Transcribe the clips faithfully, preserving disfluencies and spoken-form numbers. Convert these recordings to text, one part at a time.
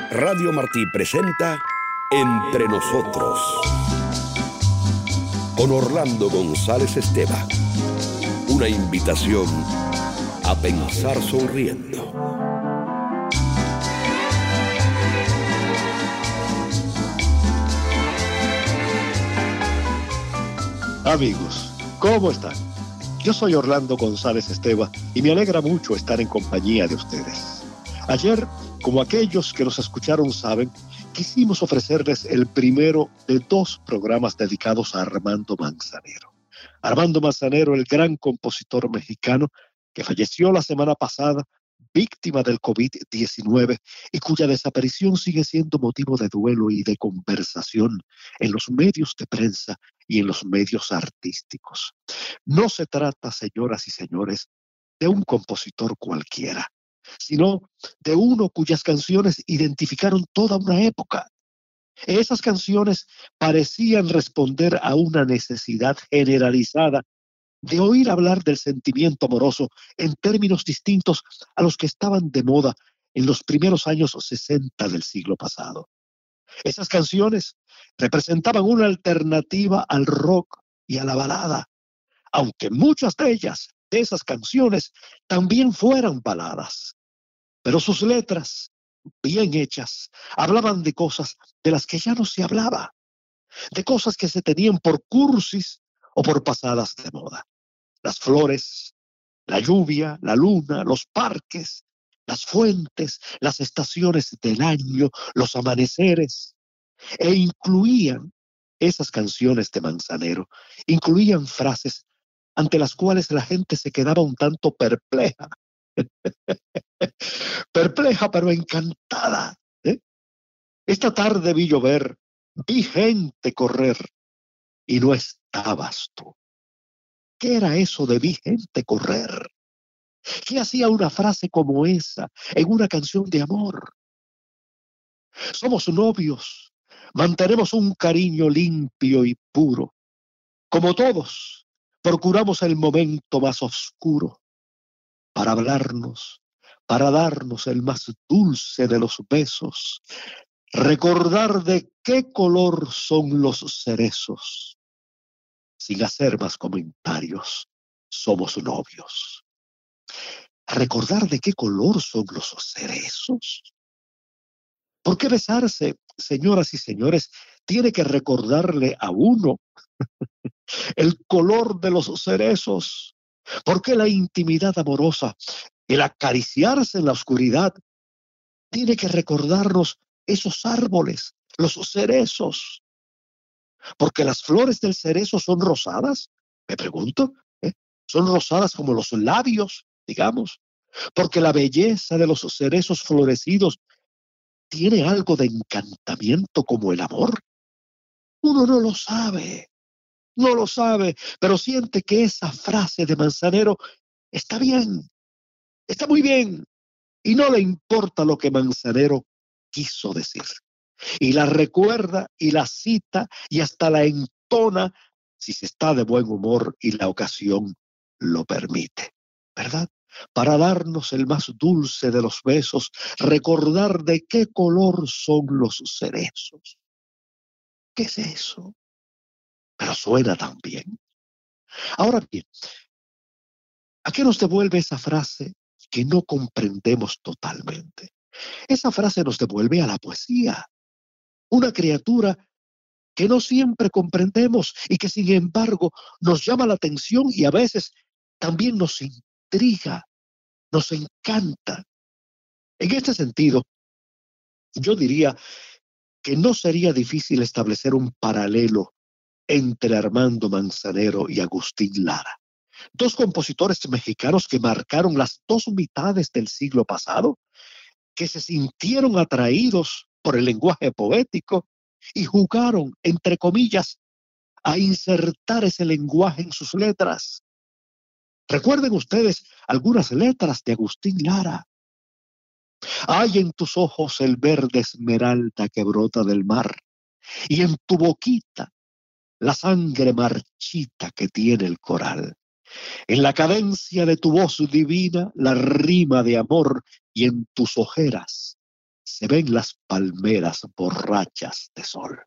Radio Martí presenta Entre Nosotros con Orlando González Esteva. Una invitación a pensar sonriendo. Amigos, ¿cómo están? Yo soy Orlando González Esteva y me alegra mucho estar en compañía de ustedes. Ayer, como aquellos que nos escucharon saben, quisimos ofrecerles el primero de dos programas dedicados a Armando Manzanero. Armando Manzanero, el gran compositor mexicano que falleció la semana pasada, víctima del COVID diecinueve, y cuya desaparición sigue siendo motivo de duelo y de conversación en los medios de prensa y en los medios artísticos. No se trata, señoras y señores, de un compositor cualquiera, sino de uno cuyas canciones identificaron toda una época. Esas canciones parecían responder a una necesidad generalizada de oír hablar del sentimiento amoroso en términos distintos a los que estaban de moda en los primeros años sesenta del siglo pasado. Esas canciones representaban una alternativa al rock y a la balada, aunque muchas de ellas, de esas canciones, también fueran baladas. Pero sus letras, bien hechas, hablaban de cosas de las que ya no se hablaba, de cosas que se tenían por cursis o por pasadas de moda. Las flores, la lluvia, la luna, los parques, las fuentes, las estaciones del año, los amaneceres, e incluían esas canciones de Manzanero, incluían frases ante las cuales la gente se quedaba un tanto perpleja. Perpleja pero encantada. ¿eh? Esta tarde vi llover, vi gente correr y no estabas tú. ¿Qué era eso de vi gente correr? ¿Qué hacía una frase como esa en una canción de amor? Somos novios, mantenemos un cariño limpio y puro. Como todos, procuramos el momento más oscuro para hablarnos, para darnos el más dulce de los besos, recordar de qué color son los cerezos. Sin hacer más comentarios, somos novios. ¿Recordar de qué color son los cerezos? ¿Por qué besarse, señoras y señores, tiene que recordarle a uno el color de los cerezos? ¿Por qué la intimidad amorosa, el acariciarse en la oscuridad, tiene que recordarnos esos árboles, los cerezos? ¿Porque las flores del cerezo son rosadas? Me pregunto. ¿eh? Son rosadas como los labios, digamos. Porque la belleza de los cerezos florecidos tiene algo de encantamiento como el amor. Uno no lo sabe, no lo sabe, pero siente que esa frase de Manzanero está bien, está muy bien, y no le importa lo que Manzanero quiso decir. Y la recuerda y la cita y hasta la entona si se está de buen humor y la ocasión lo permite, ¿verdad? Para darnos el más dulce de los besos, recordar de qué color son los cerezos. ¿Qué es eso? Pero suena tan bien. Ahora bien, ¿a qué nos devuelve esa frase que no comprendemos totalmente? Esa frase nos devuelve a la poesía, una criatura que no siempre comprendemos y que sin embargo nos llama la atención y a veces también nos intriga, nos encanta. En este sentido, yo diría que no sería difícil establecer un paralelo entre Armando Manzanero y Agustín Lara, dos compositores mexicanos que marcaron las dos mitades del siglo pasado, que se sintieron atraídos por el lenguaje poético y jugaron, entre comillas, a insertar ese lenguaje en sus letras. Recuerden ustedes algunas letras de Agustín Lara. Hay en tus ojos el verde esmeralda que brota del mar, y en tu boquita la sangre marchita que tiene el coral. En la cadencia de tu voz divina, la rima de amor, y en tus ojeras se ven las palmeras borrachas de sol.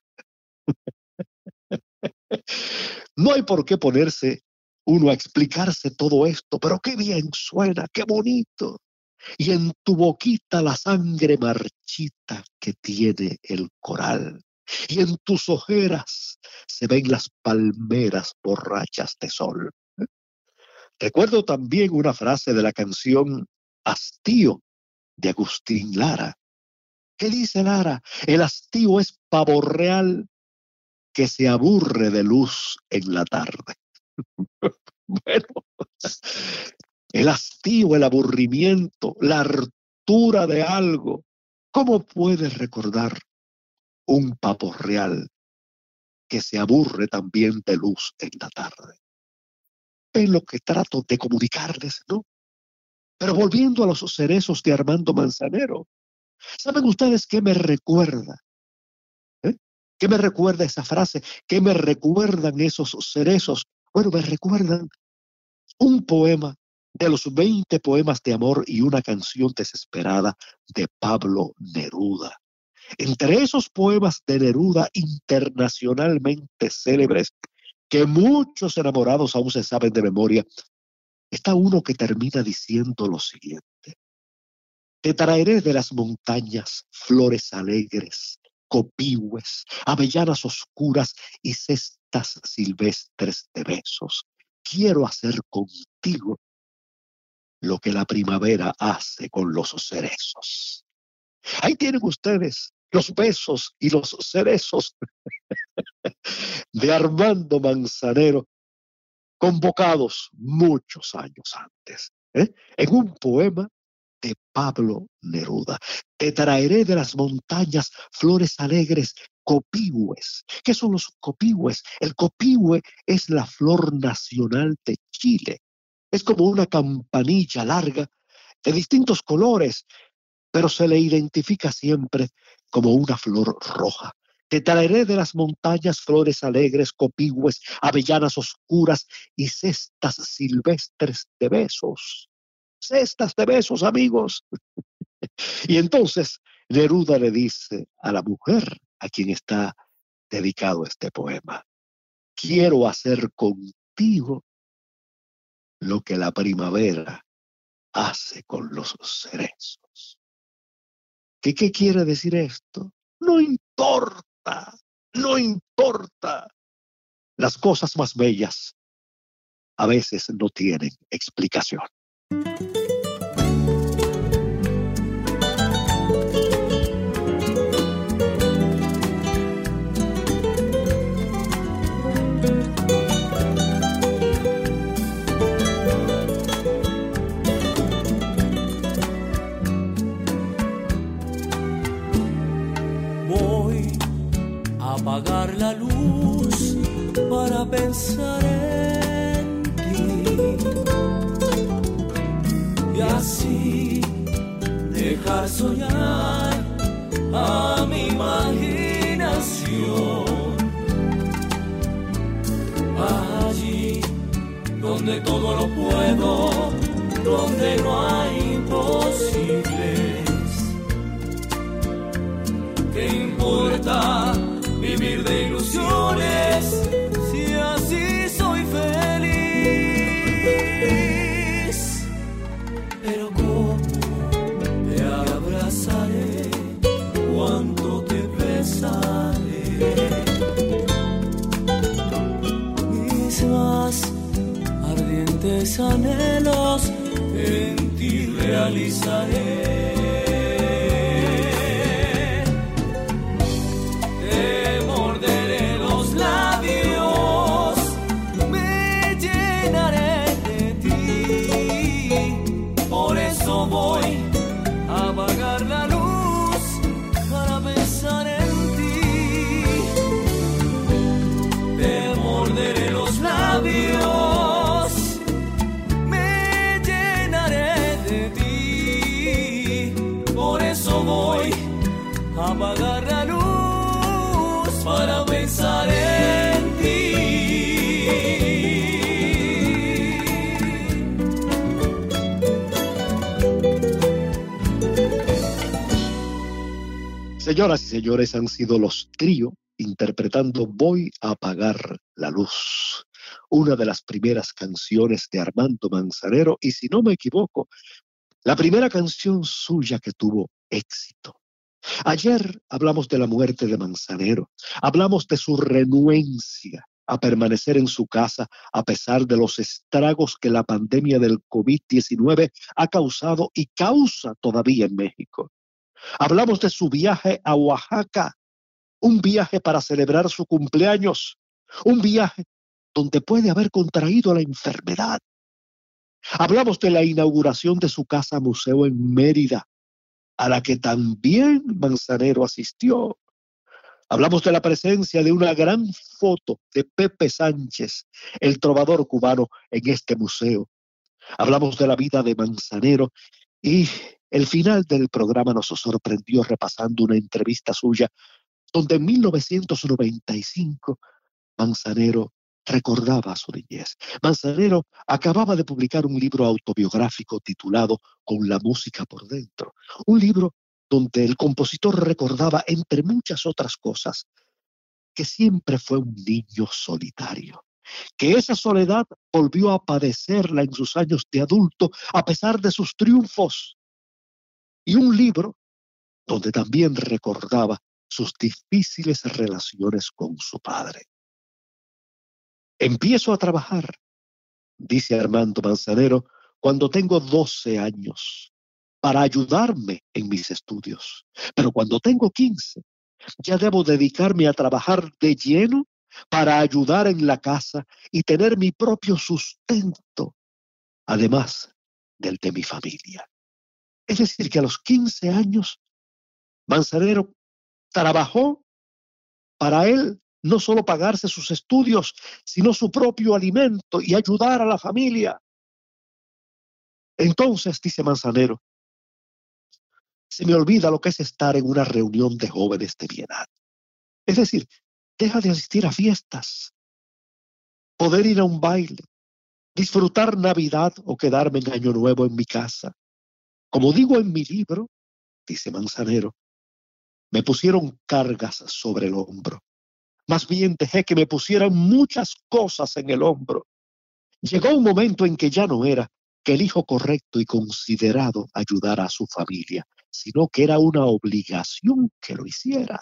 No hay por qué ponerse uno a explicarse todo esto, pero qué bien suena, qué bonito. Y en tu boquita la sangre marchita que tiene el coral. Y en tus ojeras se ven las palmeras borrachas de sol. Recuerdo también una frase de la canción Hastío de Agustín Lara. ¿Qué dice Lara? El hastío es pavo real que se aburre de luz en la tarde. Bueno, el hastío, el aburrimiento, la hartura de algo. ¿Cómo puedes recordar un pavo real que se aburre también de luz en la tarde? Es lo que trato de comunicarles, ¿no? Pero volviendo a los cerezos de Armando Manzanero, ¿saben ustedes qué me recuerda? ¿Eh? ¿Qué me recuerda esa frase? ¿Qué me recuerdan esos cerezos? Bueno, me recuerdan un poema de los veinte poemas de amor y una canción desesperada de Pablo Neruda. Entre esos poemas de Neruda internacionalmente célebres, que muchos enamorados aún se saben de memoria, está uno que termina diciendo lo siguiente: te traeré de las montañas flores alegres, copihue, avellanas oscuras y cestas silvestres de besos. Quiero hacer contigo lo que la primavera hace con los cerezos. Ahí tienen ustedes los besos y los cerezos de Armando Manzanero, convocados muchos años antes, ¿eh? en un poema de Pablo Neruda. Te traeré de las montañas flores alegres, copihue. ¿Qué son los copihue? El copihue es la flor nacional de Chile. Es como una campanilla larga de distintos colores, pero se le identifica siempre como una flor roja. Te traeré de las montañas flores alegres, copihue, avellanas oscuras y cestas silvestres de besos. Cestas de besos, amigos. Y entonces Neruda le dice a la mujer a quien está dedicado este poema: quiero hacer contigo lo que la primavera hace con los cerezos. ¿Qué, qué quiere decir esto? No importa, no importa. Las cosas más bellas a veces no tienen explicación. Apagar la luz para pensar en ti y así dejar soñar a mi imaginación. Allí donde todo lo puedo, donde no hay imposibles. ¿Qué importa vivir de ilusiones si así soy feliz? Pero cómo te abrazaré, cuánto te besaré, mis más ardientes anhelos en ti realizaré. Voy a apagar la luz para pensar en ti. Te morderé los labios, me llenaré de ti. Por eso voy a apagar la luz para pensar en ti. Señoras y señores, han sido los Trío interpretando Voy a apagar la luz, una de las primeras canciones de Armando Manzanero y, si no me equivoco, la primera canción suya que tuvo éxito. Ayer hablamos de la muerte de Manzanero, hablamos de su renuencia a permanecer en su casa a pesar de los estragos que la pandemia del COVID diecinueve ha causado y causa todavía en México. Hablamos de su viaje a Oaxaca, un viaje para celebrar su cumpleaños, un viaje donde puede haber contraído la enfermedad. Hablamos de la inauguración de su casa museo en Mérida, a la que también Manzanero asistió. Hablamos de la presencia de una gran foto de Pepe Sánchez, el trovador cubano, en este museo. Hablamos de la vida de Manzanero y el final del programa nos sorprendió repasando una entrevista suya donde en mil novecientos noventa y cinco Manzanero recordaba su niñez. Manzanero acababa de publicar un libro autobiográfico titulado Con la música por dentro, un libro donde el compositor recordaba, entre muchas otras cosas, que siempre fue un niño solitario, que esa soledad volvió a padecerla en sus años de adulto a pesar de sus triunfos, y un libro donde también recordaba sus difíciles relaciones con su padre. Empiezo a trabajar, dice Armando Manzanero, cuando tengo doce años, para ayudarme en mis estudios. Pero cuando tengo quince, ya debo dedicarme a trabajar de lleno para ayudar en la casa y tener mi propio sustento, además del de mi familia. Es decir, que a los quince años, Manzanero trabajó para él no solo pagarse sus estudios, sino su propio alimento y ayudar a la familia. Entonces, dice Manzanero, se me olvida lo que es estar en una reunión de jóvenes de mi edad. Es decir, deja de asistir a fiestas, poder ir a un baile, disfrutar Navidad o quedarme en Año Nuevo en mi casa. Como digo en mi libro, dice Manzanero, me pusieron cargas sobre el hombro. Más bien dejé que me pusieran muchas cosas en el hombro. Llegó un momento en que ya no era que el hijo correcto y considerado ayudara a su familia, sino que era una obligación que lo hiciera.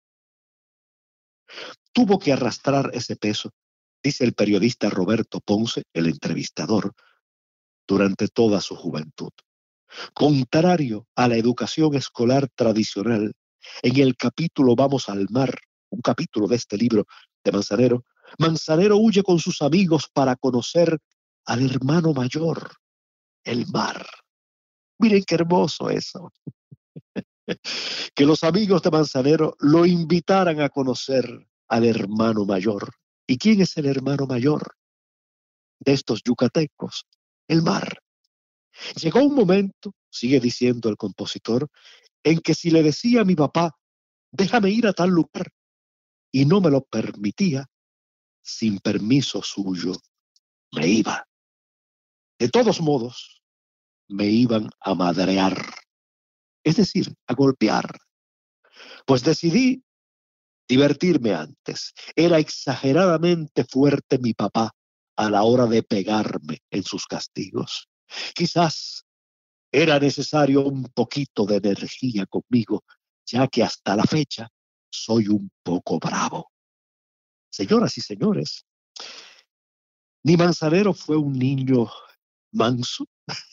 Tuvo que arrastrar ese peso, dice el periodista Roberto Ponce, el entrevistador, durante toda su juventud. Contrario a la educación escolar tradicional, en el capítulo Vamos al mar, un capítulo de este libro de Manzanero, Manzanero huye con sus amigos para conocer al hermano mayor, el mar. Miren qué hermoso eso. Que los amigos de Manzanero lo invitaran a conocer al hermano mayor. ¿Y quién es el hermano mayor de estos yucatecos? El mar. Llegó un momento, sigue diciendo el compositor, en que si le decía a mi papá, déjame ir a tal lugar, y no me lo permitía, sin permiso suyo, me iba. De todos modos, me iban a madrear, es decir, a golpear. Pues decidí divertirme antes. Era exageradamente fuerte mi papá a la hora de pegarme en sus castigos. Quizás era necesario un poquito de energía conmigo, ya que hasta la fecha soy un poco bravo. Señoras y señores, ni Manzanero fue un niño manso,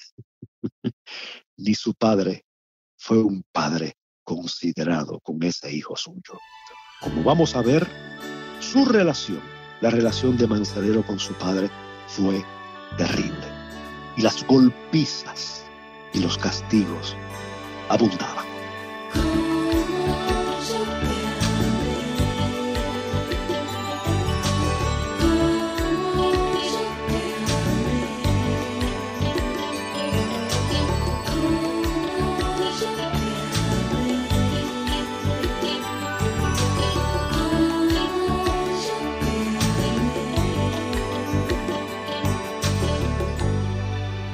ni su padre fue un padre considerado con ese hijo suyo. Como vamos a ver, su relación, la relación de Manzanero con su padre, fue terrible. Y las golpizas y los castigos abundaban.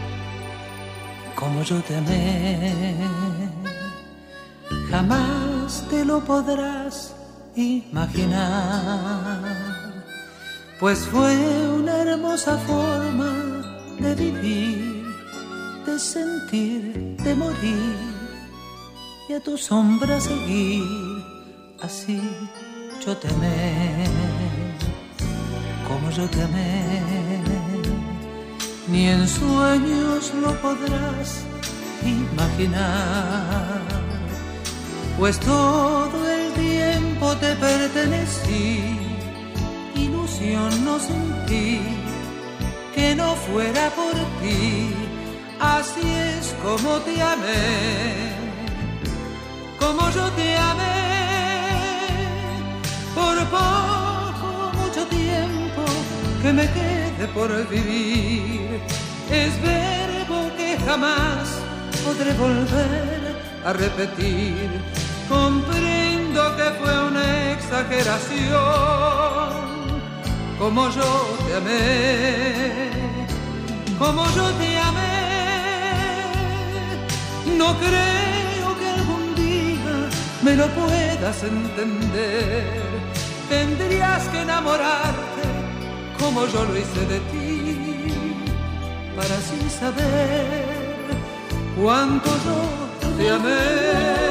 Como yo te amé, jamás jamás te lo podrás imaginar, pues fue una hermosa forma de vivir, de sentir, de morir y a tu sombra seguir. Así yo te amé, como yo te amé, ni en sueños lo podrás imaginar, pues todo el tiempo te pertenecí, ilusión no sentí que no fuera por ti. Así es como te amé, como yo te amé, por poco, mucho tiempo que me quede por vivir. Es verbo que jamás podré volver a repetir. Comprendo que fue una exageración, como yo te amé, como yo te amé. No creo que algún día me lo puedas entender. Tendrías que enamorarte como yo lo hice de ti, para así saber cuánto yo te amé.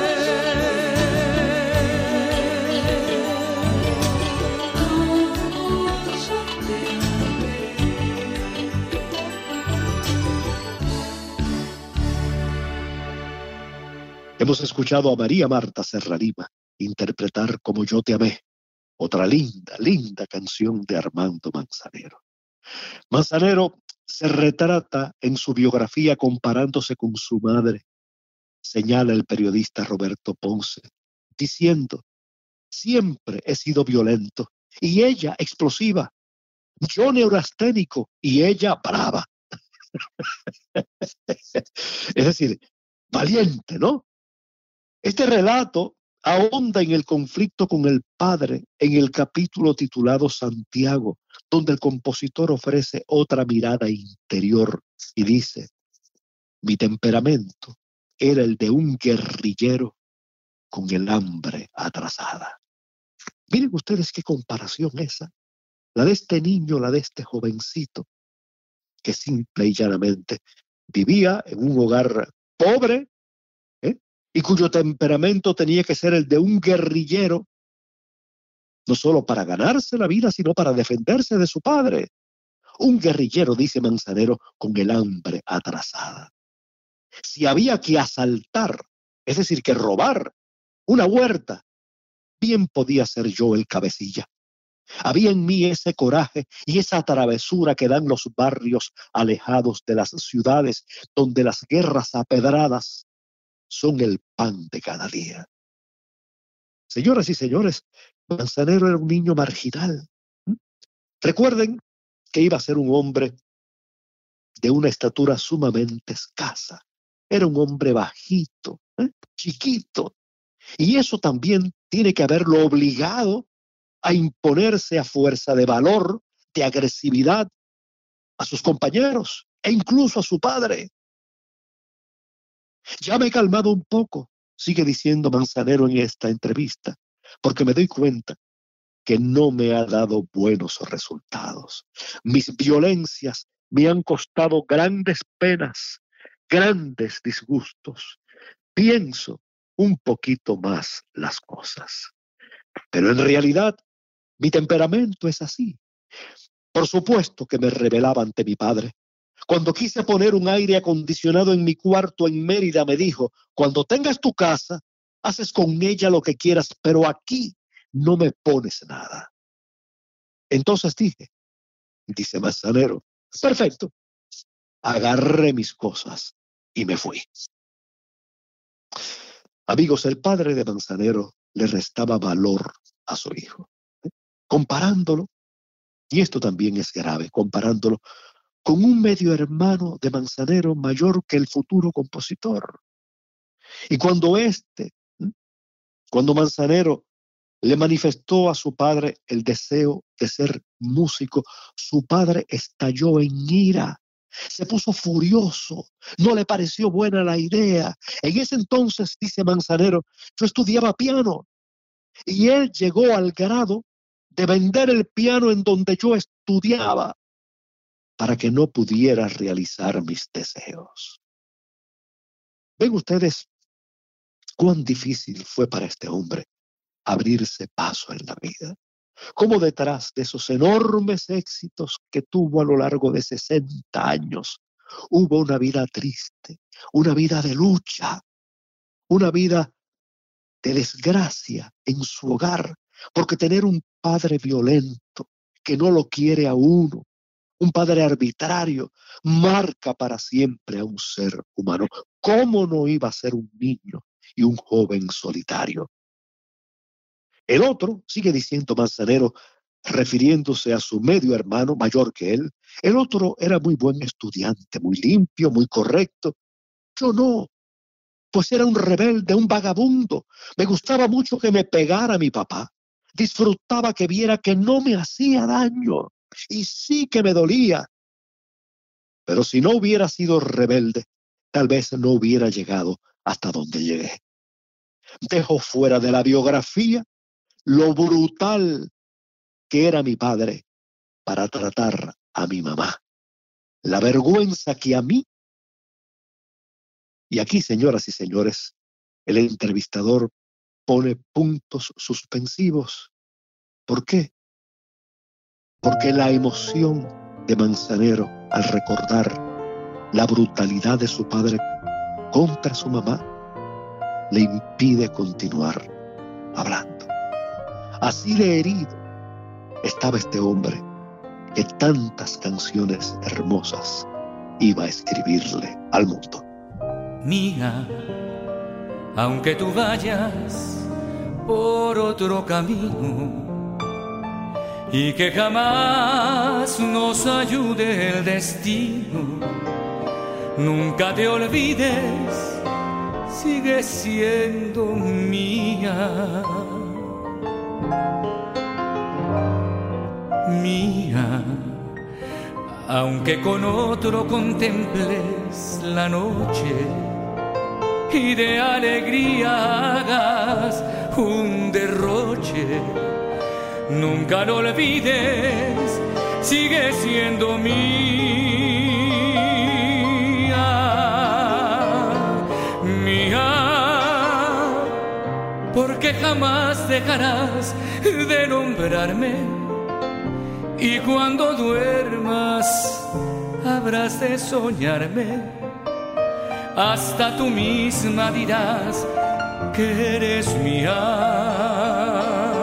Hemos escuchado a María Marta Serralima interpretar Como yo te amé, otra linda, linda canción de Armando Manzanero. Manzanero se retrata en su biografía comparándose con su madre, señala el periodista Roberto Ponce, diciendo: siempre he sido violento y ella explosiva, yo neurasténico y ella brava. Es decir, valiente, ¿no? Este relato ahonda en el conflicto con el padre en el capítulo titulado Santiago, donde el compositor ofrece otra mirada interior y dice: mi temperamento era el de un guerrillero con el hambre atrasada. Miren ustedes qué comparación esa, la de este niño, la de este jovencito, que simple y llanamente vivía en un hogar pobre, ¿eh? y cuyo temperamento tenía que ser el de un guerrillero, no solo para ganarse la vida, sino para defenderse de su padre. Un guerrillero, dice Manzanero, con el hambre atrasada. Si había que asaltar, es decir, que robar una huerta, bien podía ser yo el cabecilla. Había en mí ese coraje y esa travesura que dan los barrios alejados de las ciudades, donde las guerras apedradas son el pan de cada día. Señoras y señores, Manzanero era un niño marginal. ¿Mm? Recuerden que iba a ser un hombre de una estatura sumamente escasa. Era un hombre bajito, ¿eh? chiquito. Y eso también tiene que haberlo obligado a imponerse a fuerza de valor, de agresividad a sus compañeros e incluso a su padre. Ya me he calmado un poco, sigue diciendo Manzanero en esta entrevista, porque me doy cuenta que no me ha dado buenos resultados. Mis violencias me han costado grandes penas, grandes disgustos. Pienso un poquito más las cosas. Pero en realidad, mi temperamento es así. Por supuesto que me rebelaba ante mi padre. Cuando quise poner un aire acondicionado en mi cuarto en Mérida, me dijo: cuando tengas tu casa, haces con ella lo que quieras, pero aquí no me pones nada. Entonces dije, dice Manzanero, perfecto. Agarré mis cosas y me fui. Amigos, el padre de Manzanero le restaba valor a su hijo, ¿eh? comparándolo, y esto también es grave, comparándolo con un medio hermano de Manzanero mayor que el futuro compositor. Y cuando este, ¿eh? cuando Manzanero le manifestó a su padre el deseo de ser músico, su padre estalló en ira, Se puso furioso, no le pareció buena la idea. En ese entonces, dice Manzanero, yo estudiaba piano y él llegó al grado de vender el piano en donde yo estudiaba para que no pudiera realizar mis deseos. Ven ustedes cuán difícil fue para este hombre abrirse paso en la vida. Cómo detrás de esos enormes éxitos que tuvo a lo largo de sesenta años, hubo una vida triste, una vida de lucha, una vida de desgracia en su hogar, porque tener un padre violento que no lo quiere a uno, un padre arbitrario, marca para siempre a un ser humano. ¿Cómo no iba a ser un niño y un joven solitario? El otro, sigue diciendo Manzanero, refiriéndose a su medio hermano mayor que él, el otro era muy buen estudiante, muy limpio, muy correcto. Yo no, pues era un rebelde, un vagabundo. Me gustaba mucho que me pegara mi papá. Disfrutaba que viera que no me hacía daño y sí que me dolía. Pero si no hubiera sido rebelde, tal vez no hubiera llegado hasta donde llegué. Dejo fuera de la biografía lo brutal que era mi padre para tratar a mi mamá. La vergüenza que a mí, y aquí, señoras y señores, el entrevistador pone puntos suspensivos. ¿Por qué? Porque la emoción de Manzanero al recordar la brutalidad de su padre contra su mamá le impide continuar hablando. Así de herido estaba este hombre que tantas canciones hermosas iba a escribirle al mundo. Mía, aunque tú vayas por otro camino y que jamás nos ayude el destino, nunca te olvides, sigue siendo mía. Mía, aunque con otro contemples la noche y de alegría hagas un derroche, nunca lo olvides, sigue siendo mía. Mía, porque jamás dejarás de nombrarme. Y cuando duermas habrás de soñarme, hasta tú misma dirás que eres mía.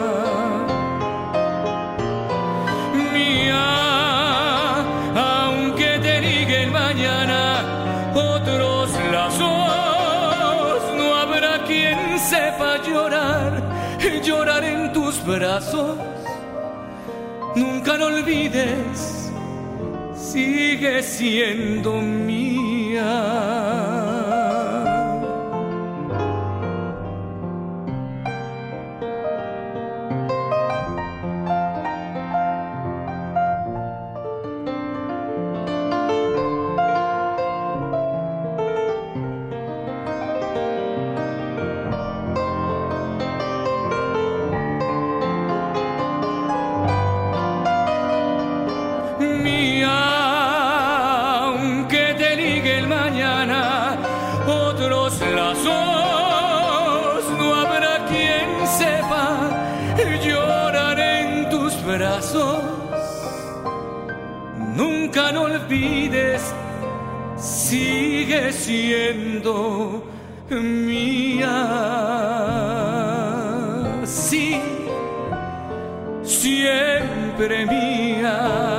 Mía, aunque te ligue el mañana otros lazos, no habrá quien sepa llorar, llorar en tus brazos. Nunca lo olvides, sigue siendo mía. Nunca no olvides, sigue siendo mía. Sí, siempre mía.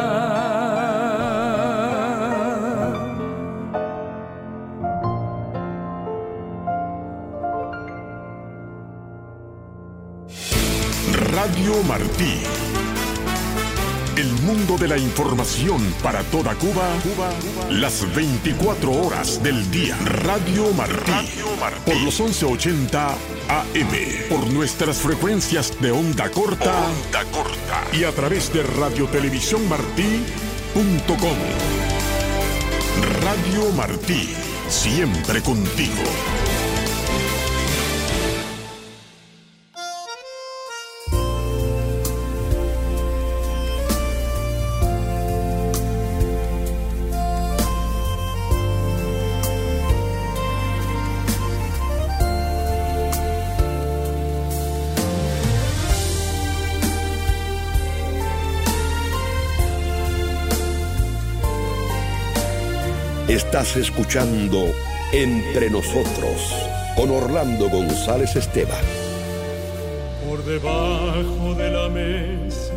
Radio Martí. El mundo de la información para toda Cuba, Cuba, las veinticuatro horas del día. Radio Martí, Radio Martí. Por los once ochenta A M, por nuestras frecuencias de onda corta, onda corta y a través de radio televisión martí punto com. Radio Martí, siempre contigo. Estás escuchando Entre Nosotros con Orlando González Esteban. Por debajo de la mesa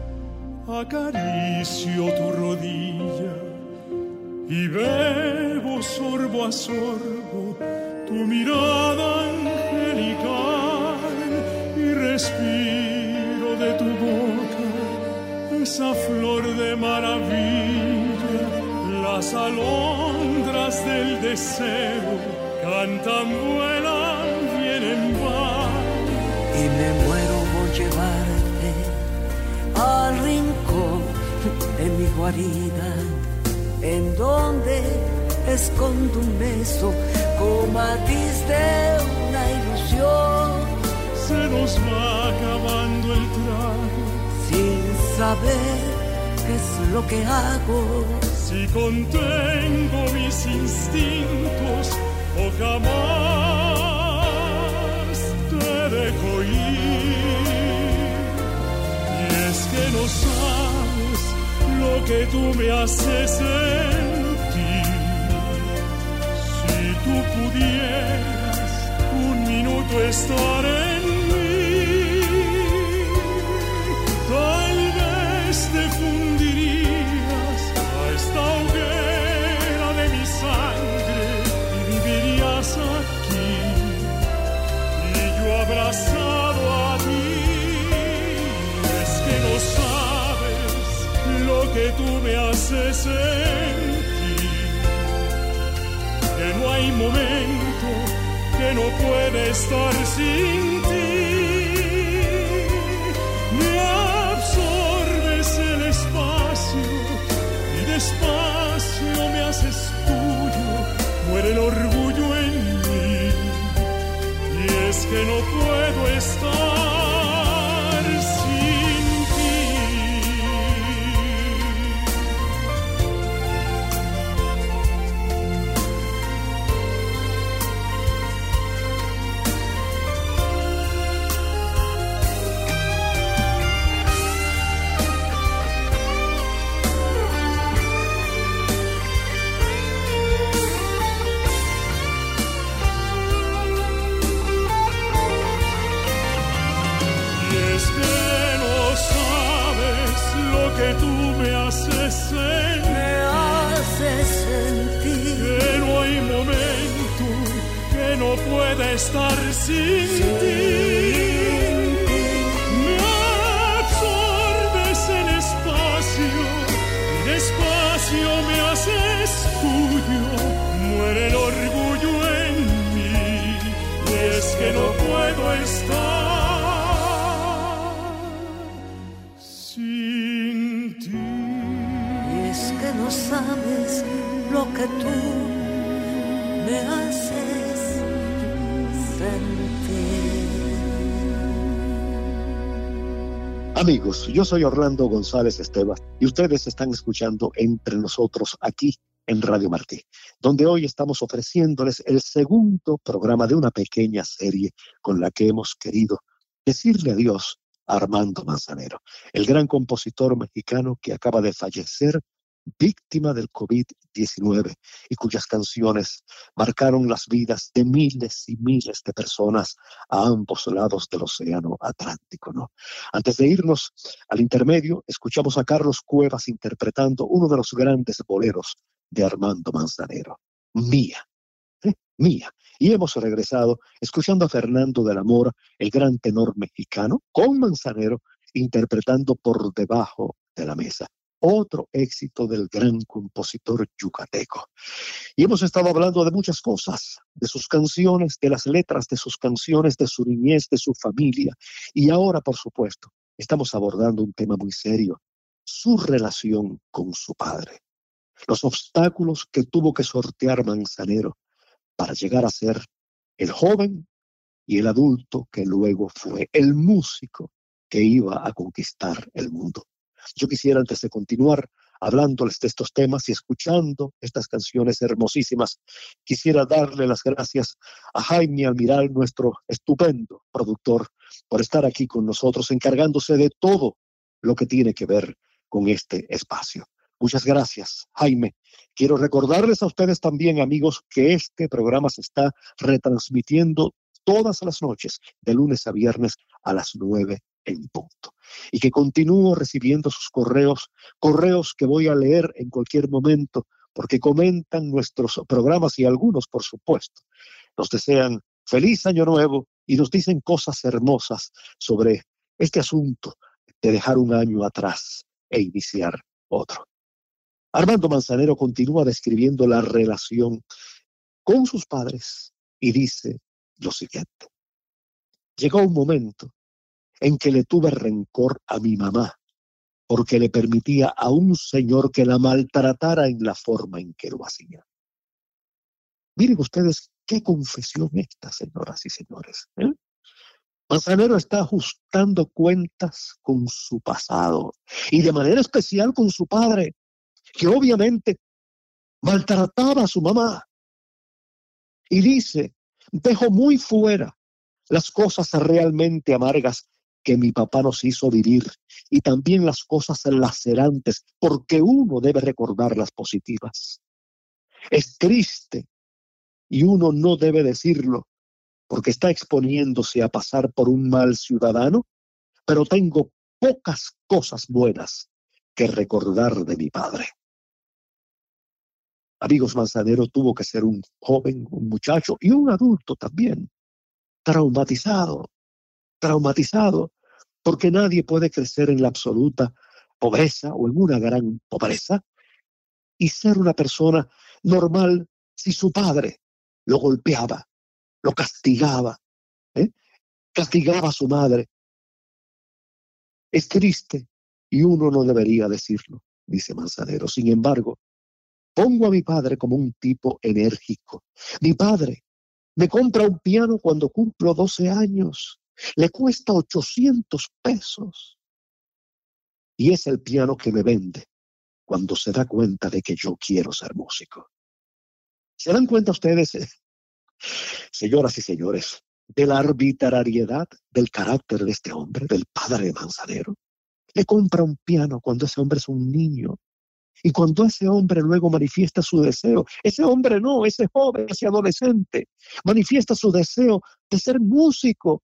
acaricio tu rodilla y bebo sorbo a sorbo tu mirada angelical y respiro de tu boca esa flor de maravilla. Las alondras del deseo cantan, vuelan, vienen, van. Y me muero por llevarte al rincón de mi guarida, en donde escondo un beso como matiz de una ilusión. Se nos va acabando el trago sin saber qué es lo que hago. Si contengo mis instintos o jamás te dejo ir. Y es que no sabes lo que tú me haces sentir. Si tú pudieras un minuto estar en mí, tal vez te fundirías esta hoguera de mi sangre y vivirías aquí y yo abrazado a ti. Es que no sabes lo que tú me haces sentir, que no hay momento que no puede estar sin ti. Me absorbes el espacio, despacio me haces tuyo, muere el orgullo en mí. Y es que no puedo estar sin ti. Que tú me haces sentir, me haces sentir que no hay momento que no pueda estar sin, sin ti. Me absorbes el espacio y despacio me haces tuyo, muere el orgullo en mí. Y es que no puedo estar. No sabes lo que tú me haces sentir. Amigos, yo soy Orlando González Esteban y ustedes están escuchando Entre Nosotros aquí en Radio Martí, donde hoy estamos ofreciéndoles el segundo programa de una pequeña serie con la que hemos querido decirle adiós a Armando Manzanero, el gran compositor mexicano que acaba de fallecer víctima del covid diecinueve y cuyas canciones marcaron las vidas de miles y miles de personas a ambos lados del océano Atlántico, ¿no? Antes de irnos al intermedio, escuchamos a Carlos Cuevas interpretando uno de los grandes boleros de Armando Manzanero, Mía, ¿eh? Mía. Y hemos regresado escuchando a Fernando de la Mora, el gran tenor mexicano, con Manzanero interpretando Por debajo de la mesa, otro éxito del gran compositor yucateco. Y hemos estado hablando de muchas cosas, de sus canciones, de las letras de sus canciones, de su niñez, de su familia. Y ahora, por supuesto, estamos abordando un tema muy serio, su relación con su padre. los obstáculos que tuvo que sortear Manzanero para llegar a ser el joven y el adulto que luego fue, el músico que iba a conquistar el mundo. Yo quisiera, antes de continuar hablándoles de estos temas y escuchando estas canciones hermosísimas, quisiera darle las gracias a Jaime Almiral, nuestro estupendo productor, por estar aquí con nosotros, encargándose de todo lo que tiene que ver con este espacio. Muchas gracias, Jaime. Quiero recordarles a ustedes también, amigos, que este programa se está retransmitiendo todas las noches, de lunes a viernes a las nueve en punto. Y que continúo recibiendo sus correos, correos que voy a leer en cualquier momento, porque comentan nuestros programas y algunos, por supuesto, nos desean feliz año nuevo y nos dicen cosas hermosas sobre este asunto de dejar un año atrás e iniciar otro. Armando Manzanero continúa describiendo la relación con sus padres y dice lo siguiente: llegó un momento en que le tuve rencor a mi mamá porque le permitía a un señor que la maltratara en la forma en que lo hacía. Miren ustedes qué confesión esta, señoras y señores, ¿eh? Manzanero está ajustando cuentas con su pasado y de manera especial con su padre, que obviamente maltrataba a su mamá. Y dice: dejo muy fuera las cosas realmente amargas que mi papá nos hizo vivir y también las cosas lacerantes, porque uno debe recordar las positivas. Es triste y uno no debe decirlo porque está exponiéndose a pasar por un mal ciudadano, pero tengo pocas cosas buenas que recordar de mi padre. Amigos, Manzanero tuvo que ser un joven, un muchacho y un adulto también, traumatizado, traumatizado, porque nadie puede crecer en la absoluta pobreza o en una gran pobreza y ser una persona normal si su padre lo golpeaba, lo castigaba, ¿eh? castigaba a su madre. Es triste y uno no debería decirlo, dice Manzanero. Sin embargo, pongo a mi padre como un tipo enérgico. Mi padre me compra un piano cuando cumplo doce años. Le cuesta ochocientos pesos. Y es el piano que me vende cuando se da cuenta de que yo quiero ser músico. ¿Se dan cuenta ustedes, eh, señoras y señores, de la arbitrariedad del carácter de este hombre, del padre de Manzanero? Le compra un piano cuando ese hombre es un niño. Y cuando ese hombre luego manifiesta su deseo, ese hombre no, ese joven, ese adolescente, manifiesta su deseo de ser músico,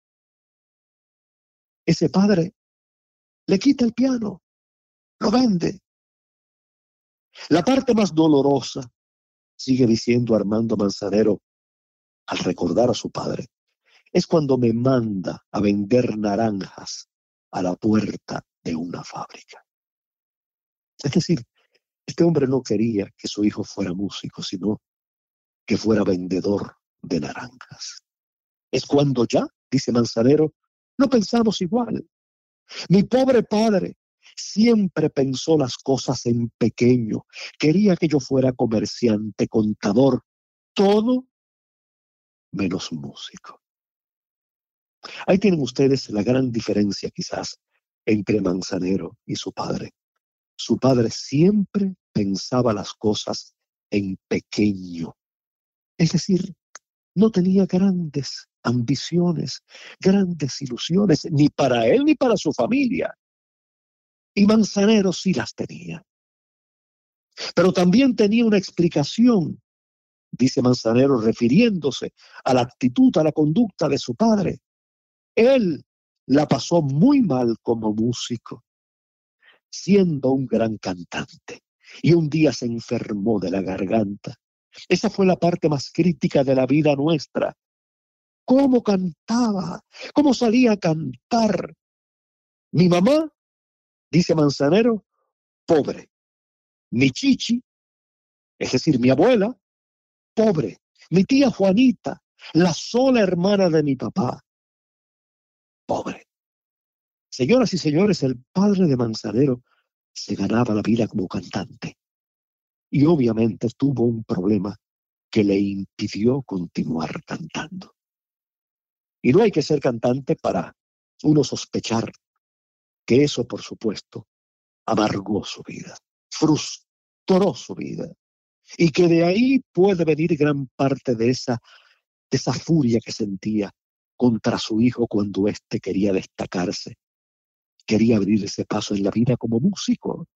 ese padre le quita el piano, lo vende. La parte más dolorosa, sigue diciendo Armando Manzanero al recordar a su padre, es cuando me manda a vender naranjas a la puerta de una fábrica. Es decir, este hombre no quería que su hijo fuera músico, sino que fuera vendedor de naranjas. Es cuando ya, dice Manzanero, no pensamos igual. Mi pobre padre siempre pensó las cosas en pequeño. Quería que yo fuera comerciante, contador, todo menos músico. Ahí tienen ustedes la gran diferencia quizás entre Manzanero y su padre. Su padre siempre pensaba las cosas en pequeño. Es decir, no tenía grandes ambiciones, grandes ilusiones, ni para él ni para su familia. Y Manzanero sí las tenía. Pero también tenía una explicación, dice Manzanero, refiriéndose a la actitud, a la conducta de su padre. Él la pasó muy mal como músico, siendo un gran cantante, y un día se enfermó de la garganta. Esa fue la parte más crítica de la vida nuestra. ¿Cómo cantaba? ¿Cómo salía a cantar? Mi mamá, dice Manzanero, pobre. Mi chichi, es decir, mi abuela, pobre. Mi tía Juanita, la sola hermana de mi papá, pobre. Señoras y señores, el padre de Manzanero se ganaba la vida como cantante. y obviamente tuvo un problema que le impidió continuar cantando. Y no hay que ser cantante para uno sospechar que eso, por supuesto, amargó su vida, frustró su vida, y que de ahí puede venir gran parte de esa, de esa furia que sentía contra su hijo cuando éste quería destacarse, quería abrirse paso en la vida como músico.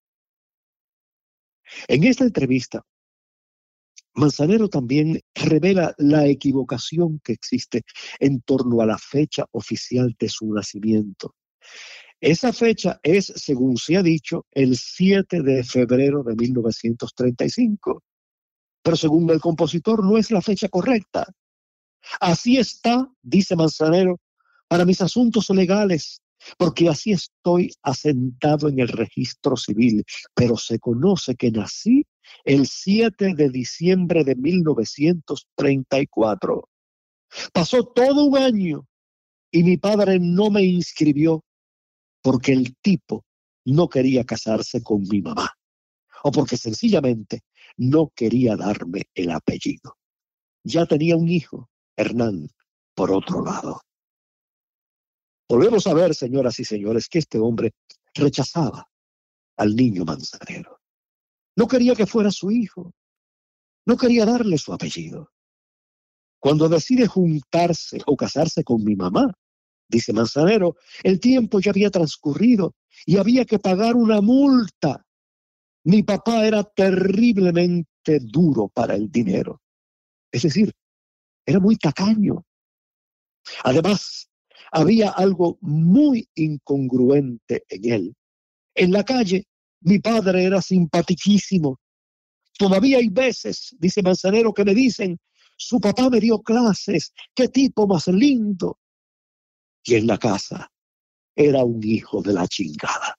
En esta entrevista, Manzanero también revela la equivocación que existe en torno a la fecha oficial de su nacimiento. Esa fecha es, según se ha dicho, el siete de febrero de mil novecientos treinta y cinco. Pero según el compositor no es la fecha correcta. Así está, dice Manzanero, para mis asuntos legales, porque así estoy asentado en el registro civil, pero se conoce que nací el siete de diciembre de mil novecientos treinta y cuatro. Pasó todo un año y mi padre no me inscribió porque el tipo no quería casarse con mi mamá o porque sencillamente no quería darme el apellido. Ya tenía un hijo, Hernán, por otro lado. Volvemos a ver, señoras y señores, que este hombre rechazaba al niño Manzanero. No quería que fuera su hijo. No quería darle su apellido. Cuando decide juntarse o casarse con mi mamá, dice Manzanero, el tiempo ya había transcurrido y había que pagar una multa. Mi papá era terriblemente duro para el dinero. Es decir, era muy tacaño. Además, había algo muy incongruente en él. En la calle, mi padre era simpaticísimo. Todavía hay veces, dice Manzanero, que me dicen, su papá me dio clases, qué tipo más lindo. Y en la casa, era un hijo de la chingada.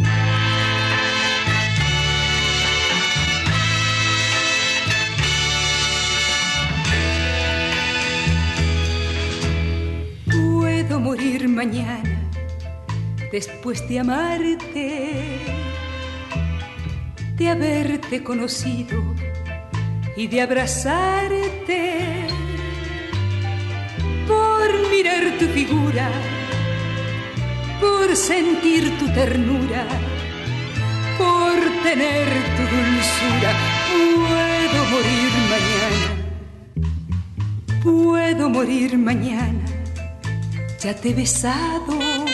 Puedo morir mañana después de amarte, de haberte conocido y de abrazarte, por mirar tu figura, por sentir tu ternura, por tener tu dulzura. Puedo morir mañana, puedo morir mañana. Ya te he besado,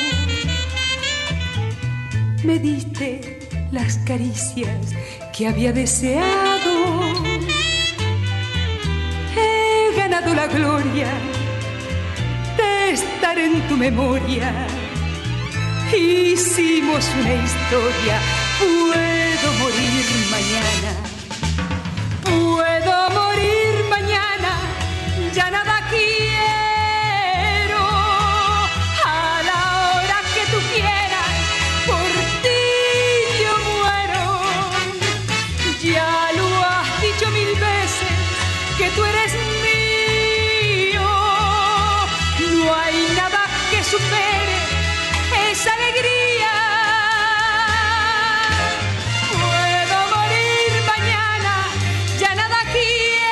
me diste las caricias que había deseado. He ganado la gloria de estar en tu memoria. Hicimos una historia. Puedo morir mañana, puedo morir mañana. Ya nada quiero. Que tú eres mío, no hay nada que supere esa alegría. Puedo morir mañana, ya nada quiero.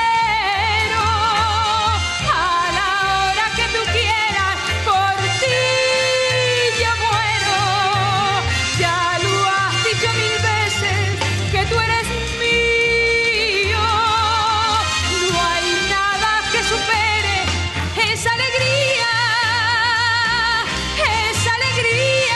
A la hora que tú quieras, por ti yo muero. Ya lo has dicho mil veces, que tú eres mío. Esa alegría, esa alegría,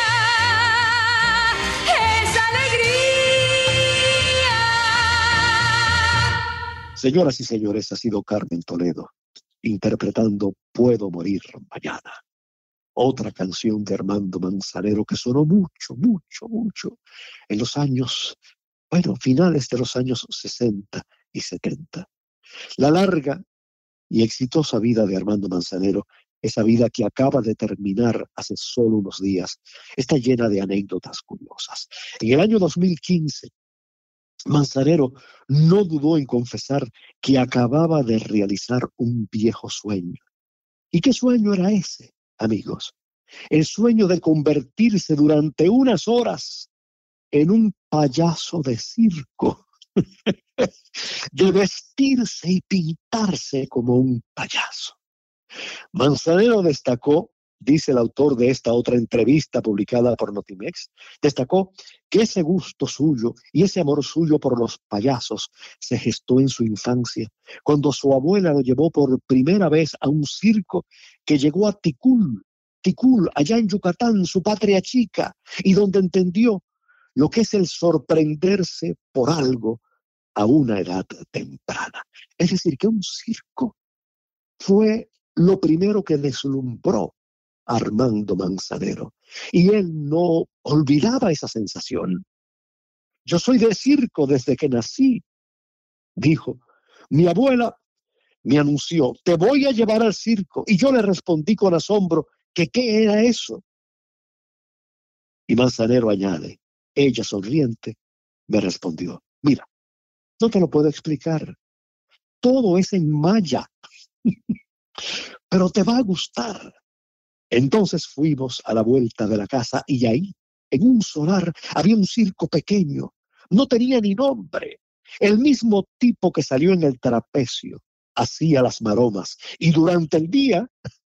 esa alegría. Señoras y señores, ha sido Carmen Toledo interpretando Puedo morir mañana. Otra canción de Armando Manzanero que sonó mucho, mucho, mucho en los años, bueno, finales de los años sesenta y setenta. La larga y exitosa vida de Armando Manzanero, esa vida que acaba de terminar hace solo unos días, está llena de anécdotas curiosas. En el año dos mil quince, Manzanero no dudó en confesar que acababa de realizar un viejo sueño. ¿Y qué sueño era ese, amigos? El sueño de convertirse durante unas horas en un payaso de circo. de vestirse y pintarse como un payaso. Manzanero destacó, dice el autor de esta otra entrevista publicada por Notimex, destacó que ese gusto suyo y ese amor suyo por los payasos se gestó en su infancia, cuando su abuela lo llevó por primera vez a un circo que llegó a Ticul, Ticul, allá en Yucatán, su patria chica, y donde entendió lo que es el sorprenderse por algo a una edad temprana. Es decir, que un circo fue lo primero que deslumbró a Armando Manzanero. Y él no olvidaba esa sensación. Yo soy de circo desde que nací, dijo. Mi abuela me anunció, te voy a llevar al circo. Y yo le respondí con asombro que qué era eso. Y Manzanero añade, ella sonriente me respondió, mira, no te lo puedo explicar. Todo es en maya, pero te va a gustar. Entonces fuimos a la vuelta de la casa y ahí, en un solar, había un circo pequeño. No tenía ni nombre. El mismo tipo que salió en el trapecio hacía las maromas y durante el día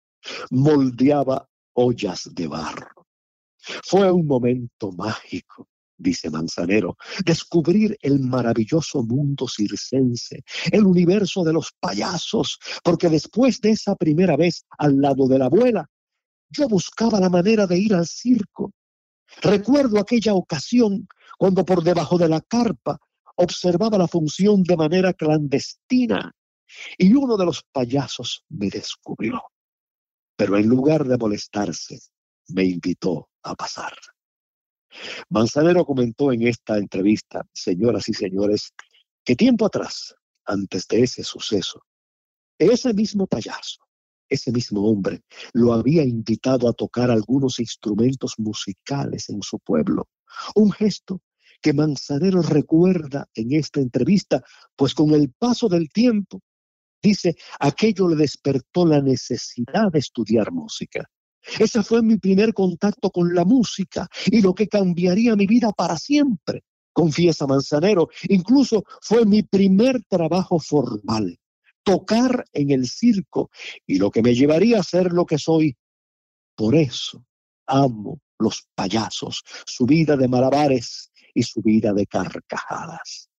moldeaba ollas de barro. Fue un momento mágico, dice Manzanero, descubrir el maravilloso mundo circense, el universo de los payasos, porque después de esa primera vez al lado de la abuela, yo buscaba la manera de ir al circo. Recuerdo aquella ocasión cuando por debajo de la carpa observaba la función de manera clandestina y uno de los payasos me descubrió. Pero en lugar de molestarse, me invitó a pasar. Manzanero comentó en esta entrevista, señoras y señores, que tiempo atrás, antes de ese suceso, ese mismo payaso, ese mismo hombre, lo había invitado a tocar algunos instrumentos musicales en su pueblo. Un gesto que Manzanero recuerda en esta entrevista, pues con el paso del tiempo, dice, aquello le despertó la necesidad de estudiar música. Ese fue mi primer contacto con la música y lo que cambiaría mi vida para siempre, confiesa Manzanero. Incluso fue mi primer trabajo formal, tocar en el circo y lo que me llevaría a ser lo que soy. Por eso amo los payasos, su vida de malabares y su vida de carcajadas.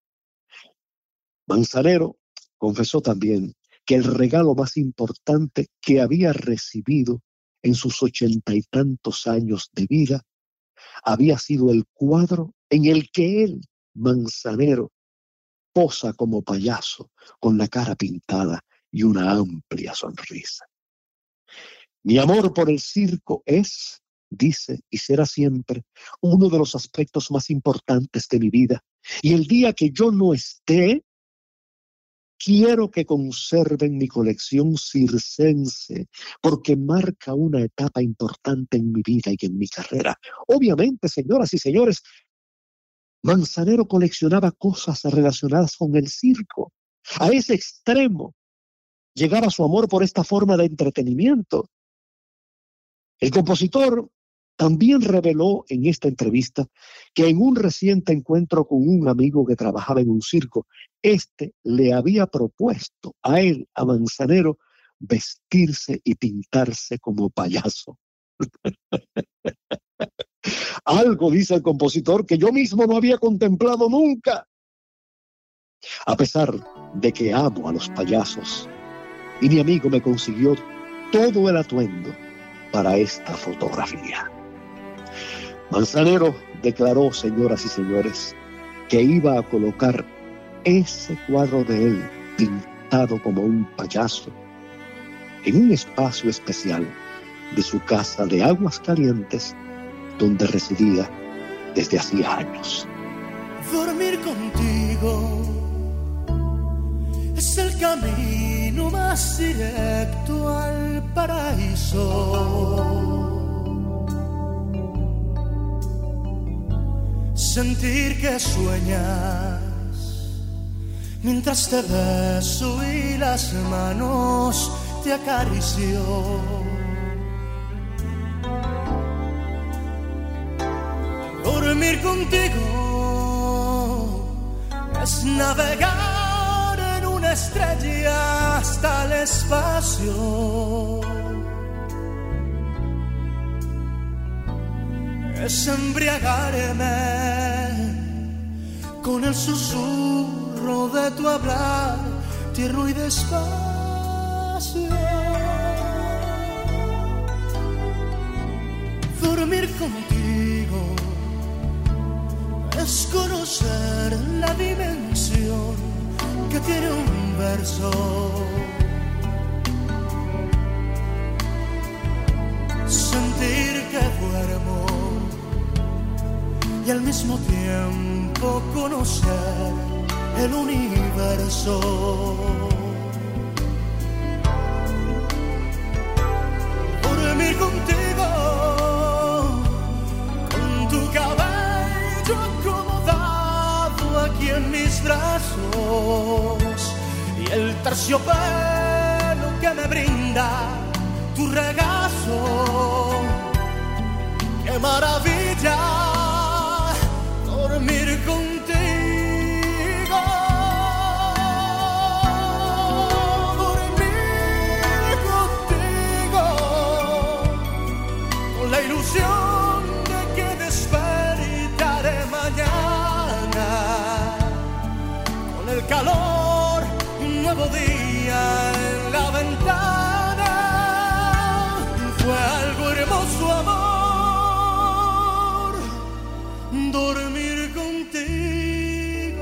Manzanero confesó también que el regalo más importante que había recibido en sus ochenta y tantos años de vida había sido el cuadro en el que él, Manzanero, posa como payaso con la cara pintada y una amplia sonrisa. Mi amor por el circo es, dice, y será siempre uno de los aspectos más importantes de mi vida. Y el día que yo no esté, quiero que conserven mi colección circense, porque marca una etapa importante en mi vida y en mi carrera. Obviamente, señoras y señores, Manzanero coleccionaba cosas relacionadas con el circo. A ese extremo llegaba su amor por esta forma de entretenimiento. El compositor también reveló en esta entrevista que en un reciente encuentro con un amigo que trabajaba en un circo, este le había propuesto a él, a Manzanero, vestirse y pintarse como payaso. Algo, dice el compositor, que yo mismo no había contemplado nunca. A pesar de que amo a los payasos, y mi amigo me consiguió todo el atuendo para esta fotografía. Manzanero declaró, señoras y señores, que iba a colocar ese cuadro de él pintado como un payaso en un espacio especial de su casa de Aguascalientes, donde residía desde hacía años. Dormir contigo es el camino más directo al paraíso. Sentir que sueñas mientras te beso y las manos te acaricio. Dormir contigo es navegar en una estrella hasta el espacio. Es embriagarme con el susurro de tu hablar, tierno y despacio. Dormir contigo es conocer la dimensión que tiene un verso. Sentir que duermo y al mismo tiempo conocer el universo. Dormir contigo, con tu cabello acomodado aquí en mis brazos y el terciopelo que me brinda tu regazo. ¡Qué maravilla dormir contigo! Dormir contigo con la ilusión de que despertaré mañana con el calor de un nuevo día en la ventana. Fue algo hermoso, amor, dormir contigo.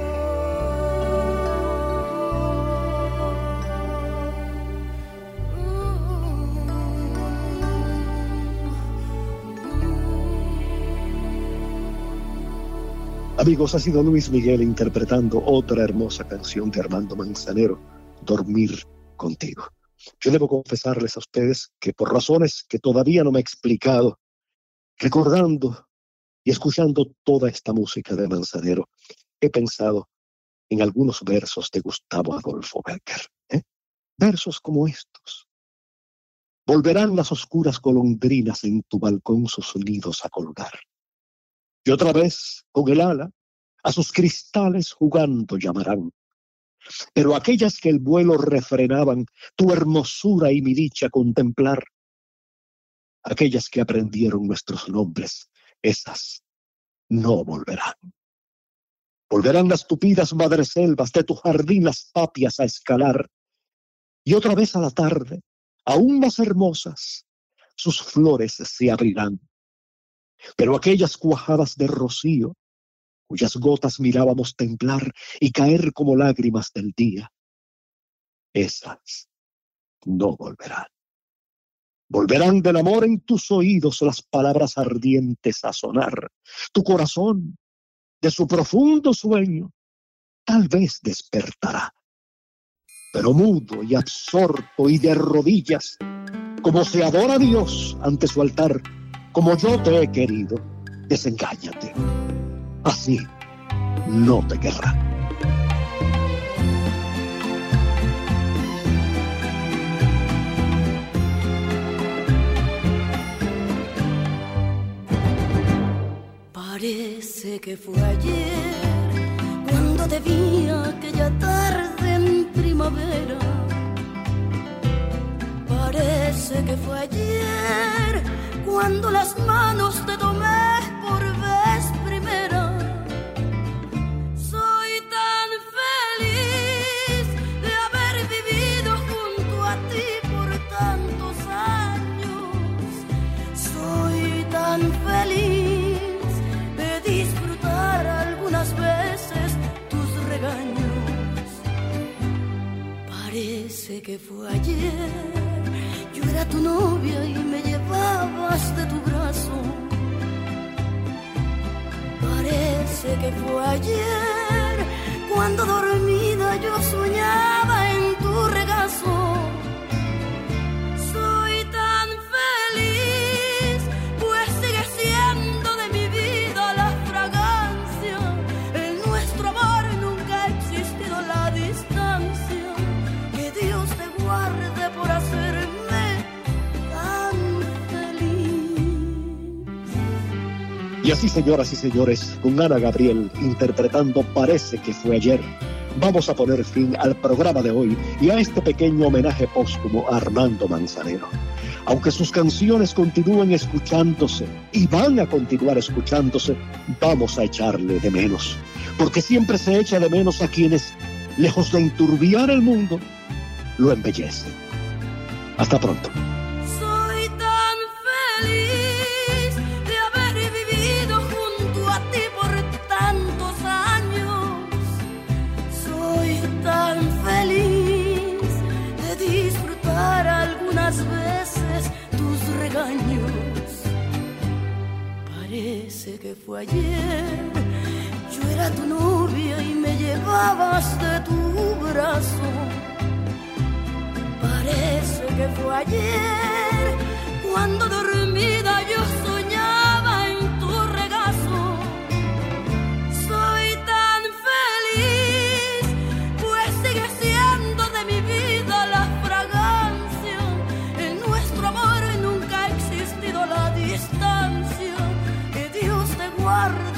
Amigos, ha sido Luis Miguel interpretando otra hermosa canción de Armando Manzanero, Dormir contigo. Yo debo confesarles a ustedes que por razones que todavía no me he explicado, recordando y escuchando toda esta música de Manzanero, he pensado en algunos versos de Gustavo Adolfo Bécquer. ¿eh? Versos como estos. Volverán las oscuras golondrinas en tu balcón sus nidos a colgar. Y otra vez, con el ala, a sus cristales jugando llamarán. Pero aquellas que el vuelo refrenaban, tu hermosura y mi dicha contemplar, aquellas que aprendieron nuestros nombres, esas no volverán. Volverán las tupidas madreselvas de tu jardín, las tapias a escalar. Y otra vez a la tarde, aún más hermosas, sus flores se abrirán. Pero aquellas cuajadas de rocío, cuyas gotas mirábamos temblar y caer como lágrimas del día, esas no volverán. Volverán del amor en tus oídos las palabras ardientes a sonar. Tu corazón, de su profundo sueño, tal vez despertará. Pero mudo y absorto y de rodillas, como se adora a Dios ante su altar, como yo te he querido, desengáñate. Así no te querrá. Parece que fue ayer cuando te vi aquella tarde en primavera. Parece que fue ayer cuando las manos te tomé por vez primera. Soy tan feliz de haber vivido junto a ti por tantos años. Soy tan feliz de disfrutar algunas veces tus regaños. Parece que fue ayer, yo era tu novia y me llevabas de tu brazo. Parece que fue ayer cuando dormida yo soñaba en tu regazo. Soy tan feliz, pues sigue siendo de mi vida la fragancia. En nuestro amor nunca ha existido la distancia. Que Dios te guarde por hacerme tan feliz. Y así, señoras y señores, con Ana Gabriel interpretando Parece que fue ayer, vamos a poner fin al programa de hoy y a este pequeño homenaje póstumo a Armando Manzanero. Aunque sus canciones continúen escuchándose y van a continuar escuchándose, vamos a echarle de menos, porque siempre se echa de menos a quienes, lejos de enturbiar el mundo, lo embellecen. Hasta pronto. Soy tan feliz de haber vivido junto a ti por tantos años. Soy tan feliz de disfrutar algunas veces tus regaños. Parece que fue ayer, yo era tu novia y me llevabas de tu brazo. Parece que fue ayer, cuando dormida yo soñaba en tu regazo. Soy tan feliz, pues sigue siendo de mi vida la fragancia. En nuestro amor nunca ha existido la distancia. Que Dios te guarde